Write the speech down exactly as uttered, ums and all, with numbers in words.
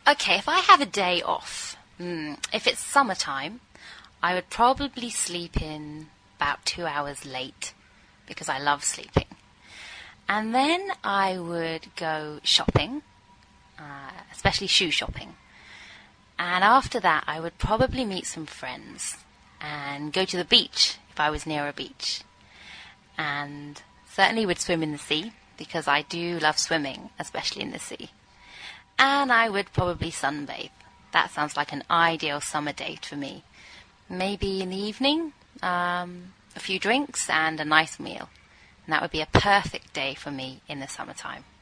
Okay, if I have a day off, mm, if it's summertime, I would probably sleep in about two hours late because I love sleeping. And then I would go shopping, uh, especially shoe shopping. And after that, I would probably meet some friends and go to the beach if I was near a beach. And certainly would swim in the sea because I do love swimming, especially in the sea. And I would probably sunbathe. That sounds like an ideal summer date for me. Maybe in the evening, um, a few drinks and a nice meal. And that would be a perfect day for me in the summertime.